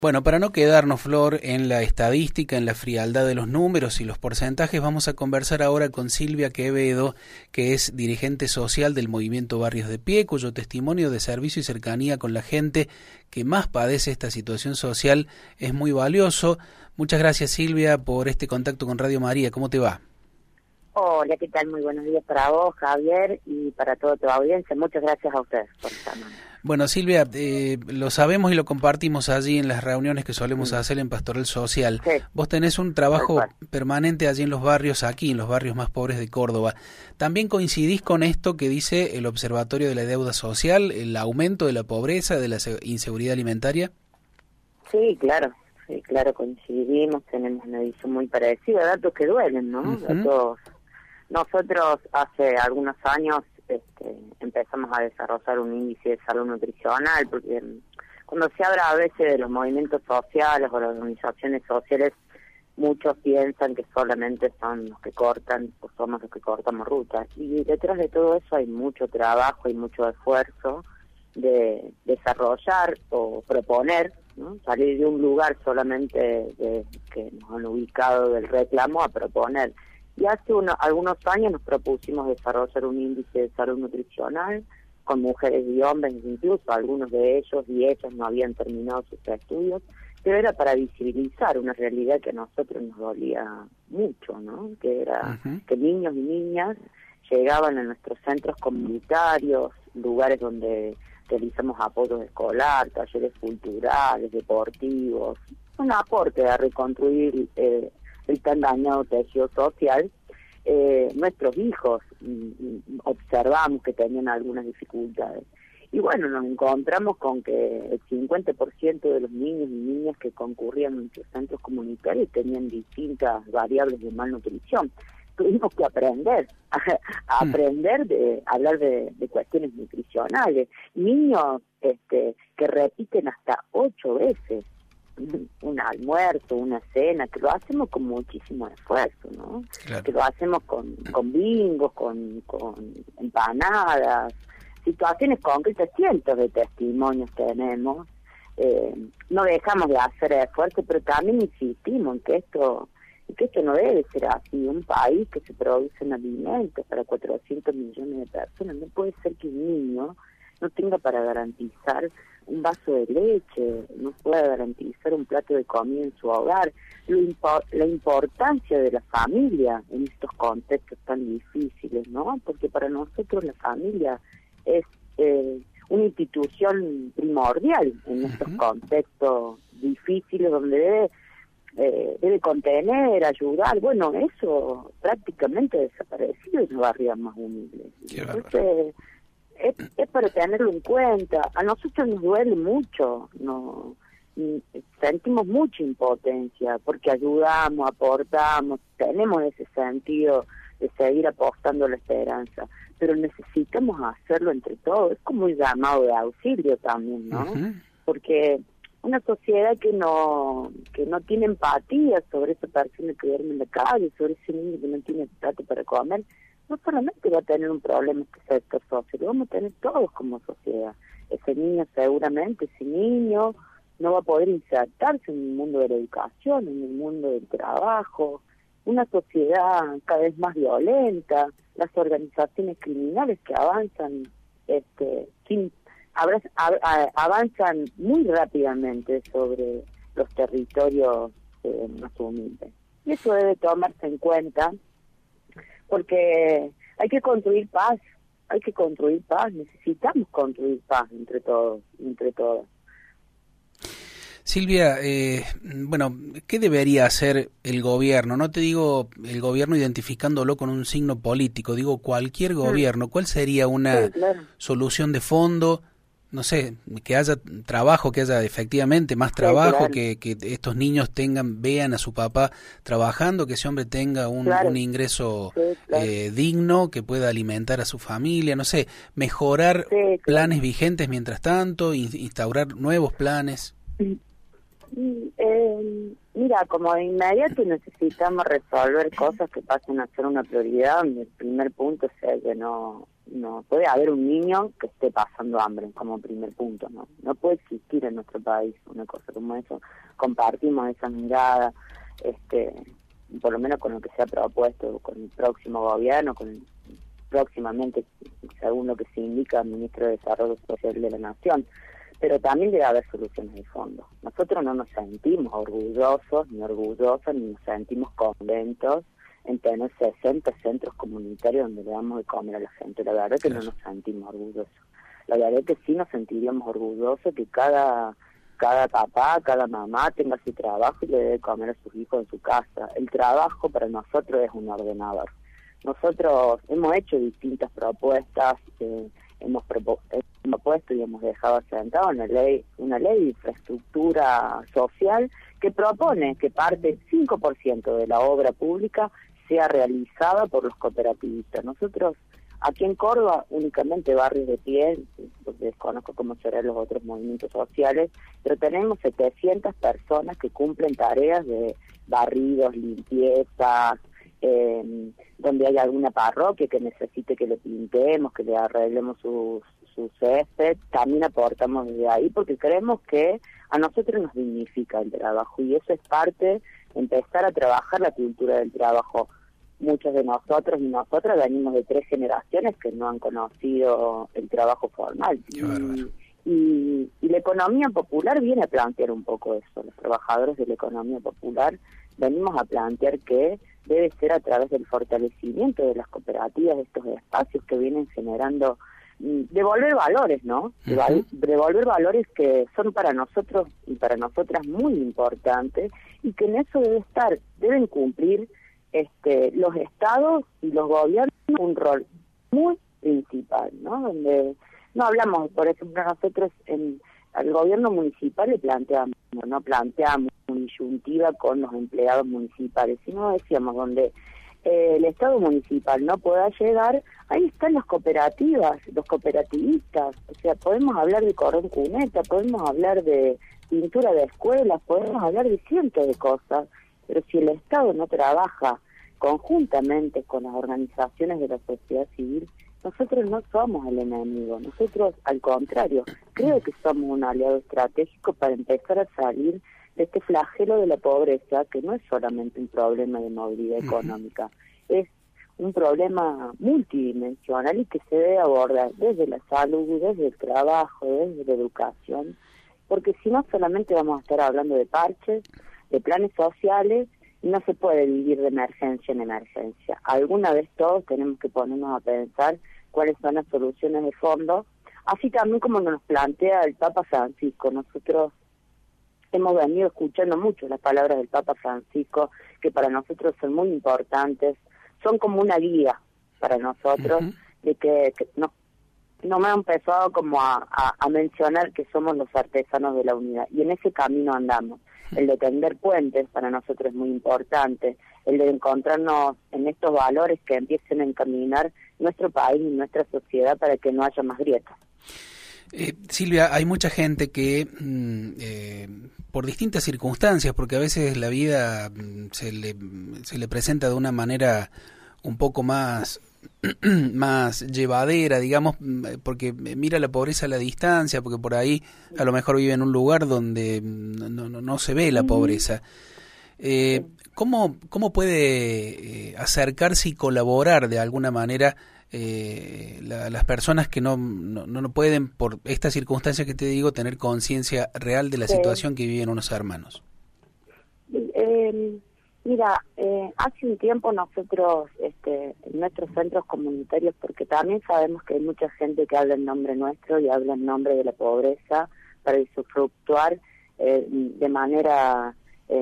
Bueno, para no quedarnos, Flor, en la estadística, en la frialdad de los números y los porcentajes, vamos a conversar ahora con Silvia Quevedo, que es dirigente social del movimiento Barrios de Pie, cuyo testimonio de servicio y cercanía con la gente que más padece esta situación social es muy valioso. Muchas gracias, Silvia, por este contacto con Radio María. ¿Cómo te va? Hola, ¿qué tal? Muy buenos días para vos, Javier, y para toda tu audiencia. Muchas gracias a ustedes por estar. Bueno, Silvia, lo sabemos y lo compartimos allí en las reuniones que solemos hacer en Pastoral Social. Sí. Vos tenés un trabajo permanente allí en los barrios, aquí en los barrios más pobres de Córdoba. ¿También coincidís con esto que dice el Observatorio de la Deuda Social, el aumento de la pobreza, de la inseguridad alimentaria? Sí, claro, coincidimos, tenemos una visión muy parecida, datos que duelen, ¿no? Datos. Nosotros hace algunos años empezamos a desarrollar un índice de salud nutricional, porque cuando se habla a veces de los movimientos sociales o las organizaciones sociales, muchos piensan que solamente son los que cortan o somos los que cortamos rutas. Y detrás de todo eso hay mucho trabajo y mucho esfuerzo de desarrollar o proponer, ¿no? Salir de un lugar solamente que nos han ubicado del reclamo a proponer. Y hace algunos años nos propusimos desarrollar un índice de salud nutricional con mujeres y hombres, incluso algunos de ellos y ellas no habían terminado sus estudios, pero era para visibilizar una realidad que a nosotros nos dolía mucho, ¿no? Que era que niños y niñas llegaban a nuestros centros comunitarios, lugares donde realizamos apoyo escolar, talleres culturales, deportivos, un aporte a reconstruir el tan dañado tejido social. Nuestros hijos observamos que tenían algunas dificultades. Y bueno, nos encontramos con que el 50% de los niños y niñas que concurrían a nuestros centros comunitarios tenían distintas variables de malnutrición. Tuvimos que aprender de hablar de cuestiones nutricionales. Niños que repiten hasta 8 veces un almuerzo, una cena, que lo hacemos con muchísimo esfuerzo, ¿no? Claro. Que lo hacemos con bingos, con empanadas, situaciones concretas, cientos de testimonios tenemos. No dejamos de hacer esfuerzo, pero también insistimos en que esto no debe ser así. Un país que se producen alimentos para 400 millones de personas, no puede ser que un niño no tenga para garantizar un vaso de leche, no pueda garantizar un plato de comida en su hogar. La importancia de la familia en estos contextos tan difíciles, ¿no? Porque para nosotros la familia es una institución primordial en estos contextos difíciles donde debe contener, ayudar. Bueno, eso prácticamente desaparecido en los barrios más humildes. Entonces, es para tenerlo en cuenta. A nosotros nos duele mucho, sentimos mucha impotencia porque ayudamos, aportamos, tenemos ese sentido de seguir apostando a la esperanza, pero necesitamos hacerlo entre todos. Es como un llamado de auxilio también, ¿no? Porque una sociedad que no tiene empatía sobre esa persona que duerme en la calle, sobre ese niño que no tiene plato para comer, no solamente va a tener un problema este sector social, lo vamos a tener todos como sociedad. Ese niño seguramente, ese niño no va a poder insertarse en el mundo de la educación, en el mundo del trabajo, una sociedad cada vez más violenta, las organizaciones criminales que avanzan avanzan muy rápidamente sobre los territorios más humildes. Y eso debe tomarse en cuenta, porque hay que construir paz, necesitamos construir paz entre todos, entre todas. Silvia, bueno, ¿qué debería hacer el gobierno? No te digo el gobierno identificándolo con un signo político, digo cualquier gobierno. ¿Cuál sería una solución de fondo? No sé, que haya trabajo, que haya efectivamente más trabajo, que estos niños vean a su papá trabajando, que ese hombre tenga un ingreso digno, que pueda alimentar a su familia, no sé, mejorar planes vigentes mientras tanto, instaurar nuevos planes. Mira, como de inmediato necesitamos resolver cosas que pasen a ser una prioridad. El primer punto es que no no puede haber un niño que esté pasando hambre como primer punto, no puede existir en nuestro país una cosa como eso. Compartimos esa mirada, por lo menos con lo que se ha propuesto con el próximo gobierno, próximamente, según lo que se indica el ministro de Desarrollo Social de la Nación, pero también debe haber soluciones de fondo. Nosotros no nos sentimos orgullosos, ni nos sentimos contentos en tener 60 centros comunitarios donde le damos de comer a la gente. La verdad es que no nos sentimos orgullosos. La verdad es que sí nos sentiríamos orgullosos que cada papá, cada mamá tenga su trabajo y le dé de comer a sus hijos en su casa. El trabajo para nosotros es un ordenador. Nosotros hemos hecho distintas propuestas, hemos propuesto y hemos dejado asentado una ley de infraestructura social que propone que parte 5% de la obra pública sea realizada por los cooperativistas. Nosotros, aquí en Córdoba, únicamente barrios de pie, porque desconozco cómo serán los otros movimientos sociales, pero tenemos 700 personas que cumplen tareas de barridos, limpiezas, donde hay alguna parroquia que necesite que le pintemos, que le arreglemos su césped, también aportamos desde ahí porque creemos que a nosotros nos dignifica el trabajo y eso es parte de empezar a trabajar la cultura del trabajo. Muchos de nosotros y nosotras venimos de 3 generaciones que no han conocido el trabajo formal. Y la economía popular viene a plantear un poco eso. Los trabajadores de la economía popular venimos a plantear que debe ser a través del fortalecimiento de las cooperativas, de estos espacios que vienen generando, devolver valores, ¿no? Devolver valores que son para nosotros y para nosotras muy importantes y que en eso deben cumplir los estados y los gobiernos un rol muy principal, ¿no? Donde no hablamos, por ejemplo, nosotros al gobierno municipal no planteamos una disyuntiva con los empleados municipales, sino decíamos donde el Estado municipal no pueda llegar, ahí están las cooperativas, los cooperativistas, o sea, podemos hablar de cordón cuneta, podemos hablar de pintura de escuelas, podemos hablar de cientos de cosas, pero si el Estado no trabaja conjuntamente con las organizaciones de la sociedad civil, nosotros no somos el enemigo, nosotros al contrario, creo que somos un aliado estratégico para empezar a salir de este flagelo de la pobreza, que no es solamente un problema de movilidad económica, es un problema multidimensional y que se debe abordar desde la salud, desde el trabajo, desde la educación, porque si no solamente vamos a estar hablando de parches, de planes sociales, y no se puede vivir de emergencia en emergencia. Alguna vez todos tenemos que ponernos a pensar cuáles son las soluciones de fondo, así también como nos plantea el Papa Francisco. Nosotros hemos venido escuchando mucho las palabras del Papa Francisco, que para nosotros son muy importantes, son como una guía para nosotros, de que no me han empezado como a mencionar que somos los artesanos de la unidad, y en ese camino andamos. El de tender puentes para nosotros es muy importante, el de encontrarnos en estos valores que empiecen a encaminar nuestro país y nuestra sociedad para que no haya más grietas. Silvia, hay mucha gente que por distintas circunstancias, porque a veces la vida se le presenta de una manera un poco más llevadera, digamos, porque mira la pobreza a la distancia, porque por ahí a lo mejor vive en un lugar donde no se ve la pobreza. ¿Cómo puede acercarse y colaborar de alguna manera las personas que no pueden, por estas circunstancias que te digo, tener conciencia real de la situación que viven unos hermanos? Mira, hace un tiempo nosotros, en nuestros centros comunitarios, porque también sabemos que hay mucha gente que habla en nombre nuestro y habla en nombre de la pobreza para usufructuar de manera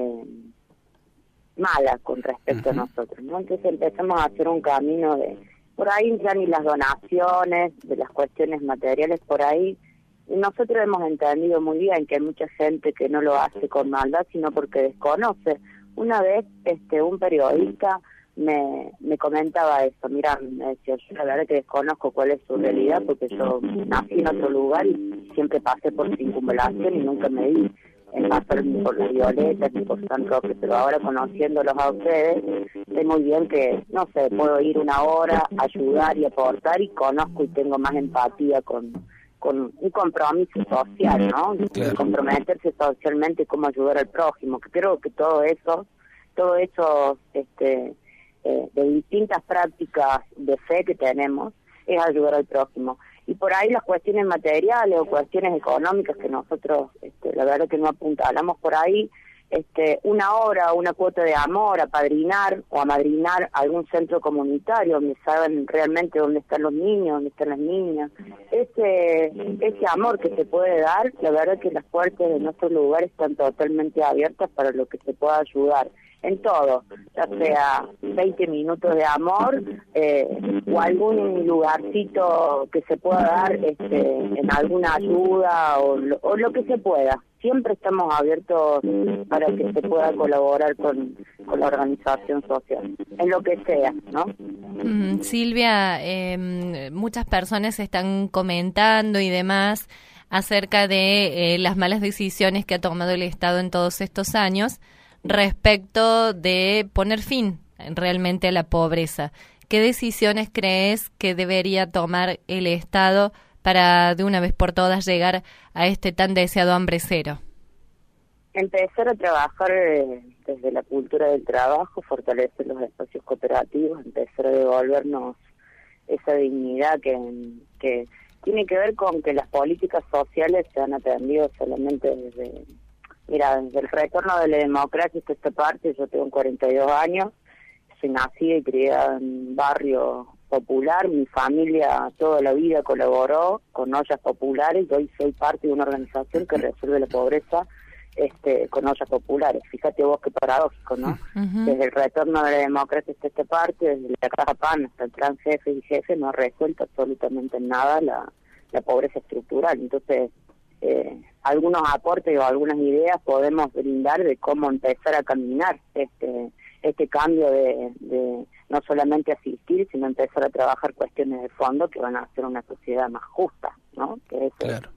mala con respecto a nosotros, ¿no? Entonces empezamos a hacer un camino por ahí ya ni las donaciones, de las cuestiones materiales, por ahí. Y nosotros hemos entendido muy bien que hay mucha gente que no lo hace con maldad, sino porque desconoce. Una vez un periodista me comentaba eso, mira, me decía, yo la verdad que desconozco cuál es su realidad, porque yo nací en otro lugar y siempre pasé por circunvalación y nunca me di pasar ni por las violetas ni por San Roque, pero ahora conociéndolos a ustedes, sé muy bien que, no sé, puedo ir una hora, ayudar y aportar, y conozco y tengo más empatía con un compromiso social, ¿no? Claro. Comprometerse socialmente, cómo ayudar al prójimo, que creo que todo eso de distintas prácticas de fe que tenemos es ayudar al prójimo. Y por ahí las cuestiones materiales o cuestiones económicas que nosotros, la verdad que no apuntalamos por ahí, una hora, una cuota de amor, apadrinar o amadrinar algún centro comunitario donde saben realmente dónde están los niños, dónde están las niñas. Ese amor que se puede dar, la verdad que las puertas de nuestros lugares están totalmente abiertas para lo que se pueda ayudar. En todo, ya sea 20 minutos de amor o algún lugarcito que se pueda dar en alguna ayuda o lo que se pueda. Siempre estamos abiertos para que se pueda colaborar con la organización social, en lo que sea, ¿no? Silvia, muchas personas están comentando y demás acerca de las malas decisiones que ha tomado el Estado en todos estos años respecto de poner fin realmente a la pobreza. ¿Qué decisiones crees que debería tomar el Estado para de una vez por todas llegar a este tan deseado hambre cero? Empezar a trabajar desde la cultura del trabajo, fortalecer los espacios cooperativos, empezar a devolvernos esa dignidad que tiene que ver con que las políticas sociales se han atendido solamente desde el retorno de la democracia hasta esta parte. Yo tengo 42 años, soy nacida y criada en un barrio popular, mi familia toda la vida colaboró con ollas populares y hoy soy parte de una organización que resuelve la pobreza con ollas populares. Fíjate vos qué paradójico, ¿no? Uh-huh. Desde el retorno de la democracia hasta esta parte, desde la Caja PAN hasta el plan jefe y jefe, no ha resuelto absolutamente nada la pobreza estructural. Entonces, algunos aportes o algunas ideas podemos brindar de cómo empezar a caminar este cambio de no solamente asistir, sino empezar a trabajar cuestiones de fondo que van a hacer una sociedad más justa, ¿no? Que eso claro.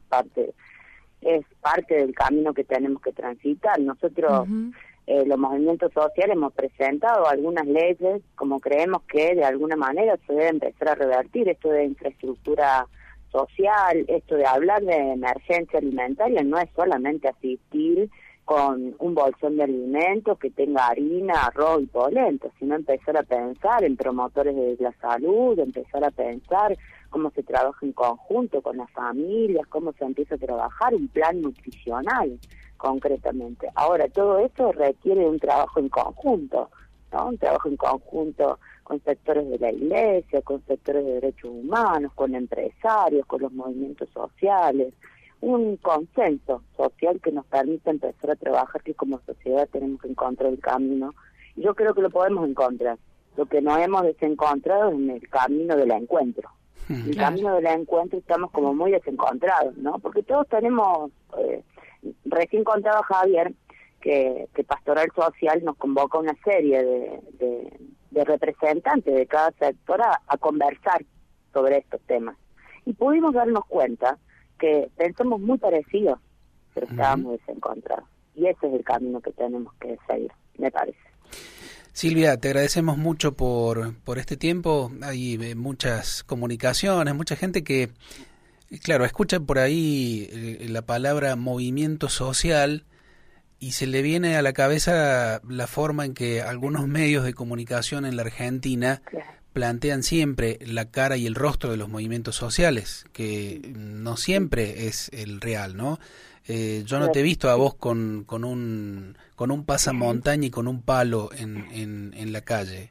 es parte del camino que tenemos que transitar. Nosotros, los movimientos sociales, hemos presentado algunas leyes, como creemos que de alguna manera se debe empezar a revertir esto de infraestructura social, esto de hablar de emergencia alimentaria no es solamente asistir con un bolsón de alimentos que tenga harina, arroz y polenta, sino empezar a pensar en promotores de la salud, empezar a pensar cómo se trabaja en conjunto con las familias, cómo se empieza a trabajar un plan nutricional concretamente. Ahora, todo esto requiere un trabajo en conjunto, ¿no? Un trabajo en conjunto con sectores de la iglesia, con sectores de derechos humanos, con empresarios, con los movimientos sociales, un consenso social que nos permita empezar a trabajar, que como sociedad tenemos que encontrar el camino. Y yo creo que lo podemos encontrar. Lo que nos hemos desencontrado es en el camino del encuentro. El camino del encuentro estamos como muy desencontrados, ¿no? Porque todos tenemos, recién contaba Javier, que Pastoral Social nos convoca una serie de representantes de cada sector a conversar sobre estos temas. Y pudimos darnos cuenta que pensamos muy parecidos, pero estábamos desencontrados. Y ese es el camino que tenemos que seguir, me parece. Silvia, te agradecemos mucho por este tiempo. Hay muchas comunicaciones, mucha gente que, claro, escucha por ahí la palabra movimiento social y se le viene a la cabeza la forma en que algunos medios de comunicación en la Argentina plantean siempre la cara y el rostro de los movimientos sociales, que no siempre es el real, ¿no? Yo no te he visto a vos con un pasamontaña y con un palo en la calle.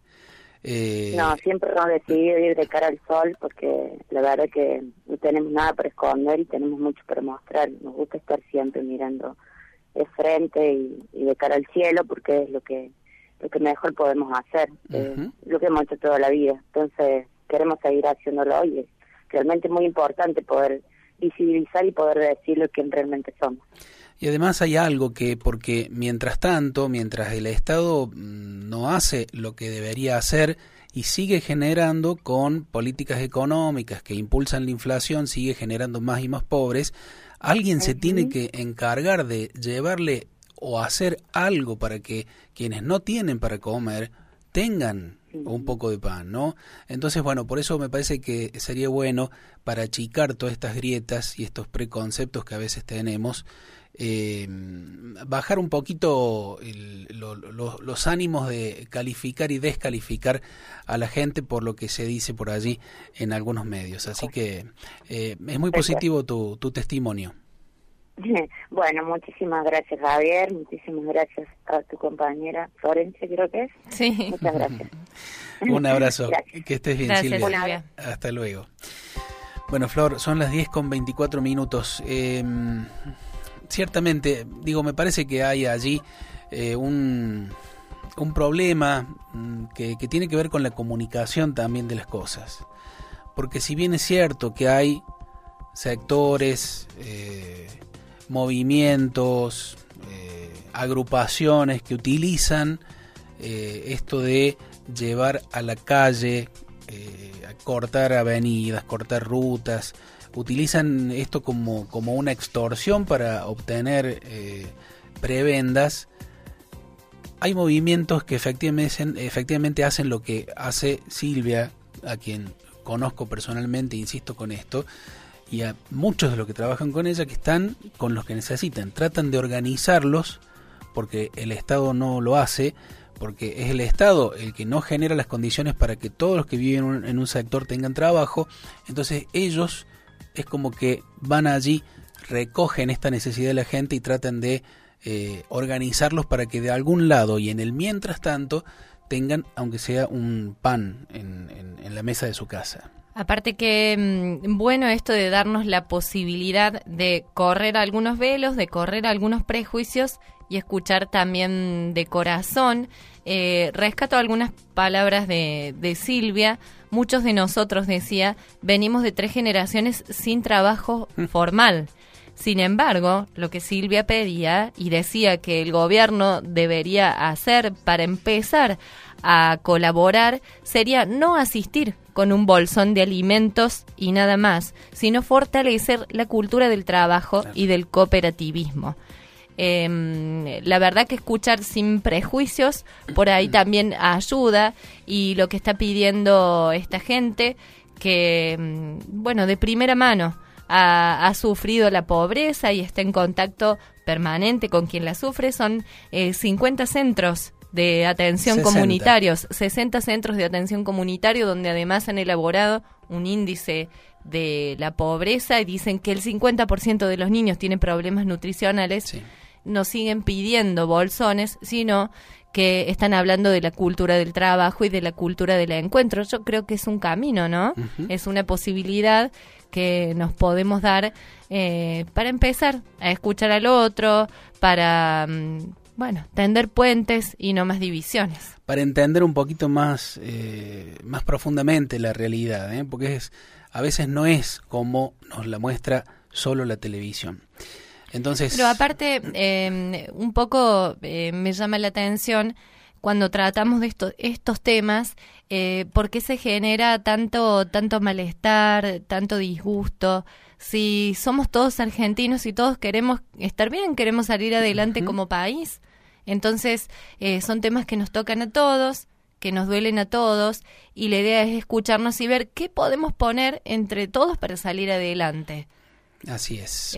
No, siempre hemos decidido ir de cara al sol porque la verdad que no tenemos nada para esconder y tenemos mucho para mostrar. Nos gusta estar siempre mirando de frente y de cara al cielo porque es lo que mejor podemos hacer, lo que hemos hecho toda la vida. Entonces queremos seguir haciéndolo y es realmente muy importante poder visibilizar y poder decir lo que realmente somos. Y además hay algo porque mientras el Estado no hace lo que debería hacer y sigue generando con políticas económicas que impulsan la inflación, sigue generando más y más pobres, Alguien se tiene que encargar de llevarle o hacer algo para que quienes no tienen para comer tengan un poco de pan, ¿no? Entonces, bueno, por eso me parece que sería bueno, para achicar todas estas grietas y estos preconceptos que a veces tenemos, bajar un poquito los ánimos de calificar y descalificar a la gente por lo que se dice por allí en algunos medios. Así que es muy positivo tu testimonio. Bueno, muchísimas gracias, Javier, muchísimas gracias a tu compañera Florencia, creo que es. Sí. Muchas gracias. Un abrazo, Gracias. Que estés bien, Gracias, Silvia. Hasta luego. Bueno, Flor, son las 10:24. Ciertamente, digo, me parece que hay allí un problema que tiene que ver con la comunicación también de las cosas. Porque si bien es cierto que hay sectores, movimientos, agrupaciones que utilizan esto de llevar a la calle, a cortar avenidas, cortar rutas, utilizan esto como una extorsión para obtener prebendas. Hay movimientos que efectivamente hacen lo que hace Silvia, a quien conozco personalmente, insisto con esto, y a muchos de los que trabajan con ella, que están con los que necesitan, tratan de organizarlos, porque el Estado no lo hace, porque es el Estado el que no genera las condiciones para que todos los que viven en un sector tengan trabajo. Entonces ellos es como que van allí, recogen esta necesidad de la gente y tratan de organizarlos para que de algún lado y en el mientras tanto tengan, aunque sea un pan en la mesa de su casa. Aparte que, bueno, esto de darnos la posibilidad de correr algunos velos, de correr algunos prejuicios y escuchar también de corazón. Rescato algunas palabras de Silvia. Muchos de nosotros, decía, venimos de 3 generaciones sin trabajo formal. Sin embargo, lo que Silvia pedía y decía que el gobierno debería hacer para empezar a colaborar sería no asistir con un bolsón de alimentos y nada más, sino fortalecer la cultura del trabajo y del cooperativismo. La verdad que escuchar sin prejuicios por ahí también ayuda, y lo que está pidiendo esta gente que, bueno, de primera mano ha sufrido la pobreza y está en contacto permanente con quien la sufre, son 50 centros de atención 60. Comunitarios, 60 centros de atención comunitario, donde además han elaborado un índice de la pobreza y dicen que el 50% de los niños tienen problemas nutricionales. Sí. No siguen pidiendo bolsones, sino que están hablando de la cultura del trabajo y de la cultura del encuentro. Yo creo que es un camino, ¿no? Uh-huh. Es una posibilidad que nos podemos dar para empezar a escuchar al otro, para, bueno, tender puentes y no más divisiones. Para entender un poquito más profundamente la realidad, porque a veces no es como nos la muestra solo la televisión. Entonces, pero aparte, un poco me llama la atención cuando tratamos de estos temas, ¿por qué se genera tanto malestar, tanto disgusto? Si somos todos argentinos y todos queremos estar bien, queremos salir adelante uh-huh. como país, entonces son temas que nos tocan a todos, que nos duelen a todos, y la idea es escucharnos y ver qué podemos poner entre todos para salir adelante. Así es.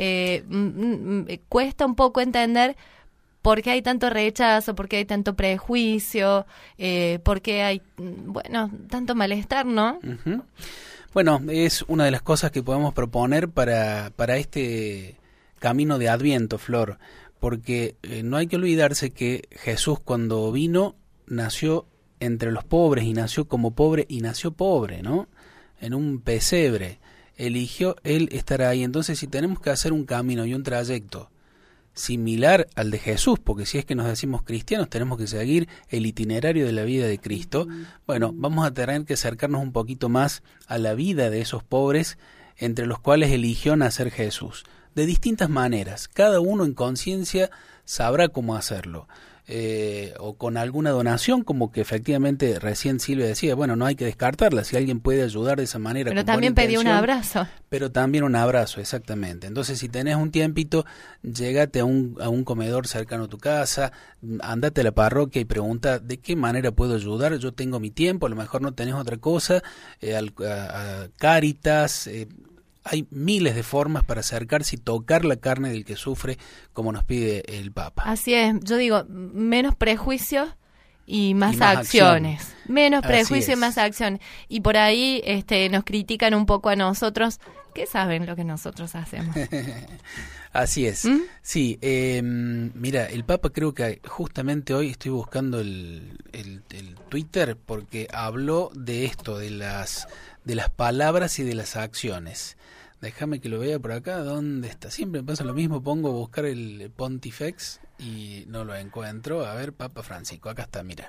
Cuesta un poco entender por qué hay tanto rechazo, por qué hay tanto prejuicio, por qué hay, bueno, tanto malestar, ¿no? Uh-huh. Bueno, es una de las cosas que podemos proponer para este camino de Adviento, Flor, porque no hay que olvidarse que Jesús, cuando vino, nació entre los pobres y nació como pobre y nació pobre, ¿no? En un pesebre. Eligió él estar ahí. Entonces, si tenemos que hacer un camino y un trayecto similar al de Jesús, porque si es que nos decimos cristianos, tenemos que seguir el itinerario de la vida de Cristo, bueno, vamos a tener que acercarnos un poquito más a la vida de esos pobres entre los cuales eligió nacer Jesús. de distintas maneras. Cada uno en conciencia sabrá cómo hacerlo. O con alguna donación, como que efectivamente recién Silvia decía, bueno, no hay que descartarla, si alguien puede ayudar de esa manera. Pero también pedí un abrazo. Pero también un abrazo, exactamente. Entonces, si tenés un tiempito, llégate a un comedor cercano a tu casa, andate a la parroquia y pregunta de qué manera puedo ayudar. Yo tengo mi tiempo, a lo mejor no tenés otra cosa, a Cáritas. Hay miles de formas para acercarse y tocar la carne del que sufre, como nos pide el Papa. Así es, yo digo, menos prejuicios y más acciones. Menos prejuicios y más acciones. Y por ahí nos critican un poco a nosotros, que saben lo que nosotros hacemos. Así es. Sí, mira, el Papa creo que justamente hoy estoy buscando el Twitter porque habló de esto, de las palabras y de las acciones. Déjame que lo vea por acá. ¿Dónde está? Siempre me pasa lo mismo. Pongo a buscar el Pontifex y no lo encuentro. A ver, Papa Francisco. Acá está, mira.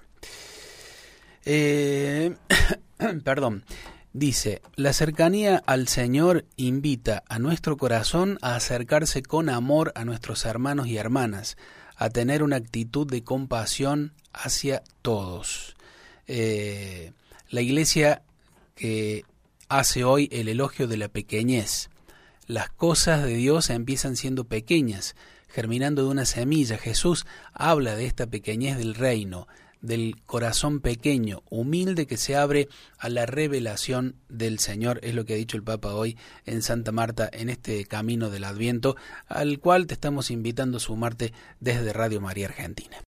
Perdón. Dice, la cercanía al Señor invita a nuestro corazón a acercarse con amor a nuestros hermanos y hermanas, a tener una actitud de compasión hacia todos. La Iglesia que hace hoy el elogio de la pequeñez. Las cosas de Dios empiezan siendo pequeñas, germinando de una semilla. Jesús habla de esta pequeñez del reino, del corazón pequeño, humilde que se abre a la revelación del Señor, es lo que ha dicho el Papa hoy en Santa Marta, en este camino del Adviento, al cual te estamos invitando a sumarte desde Radio María Argentina.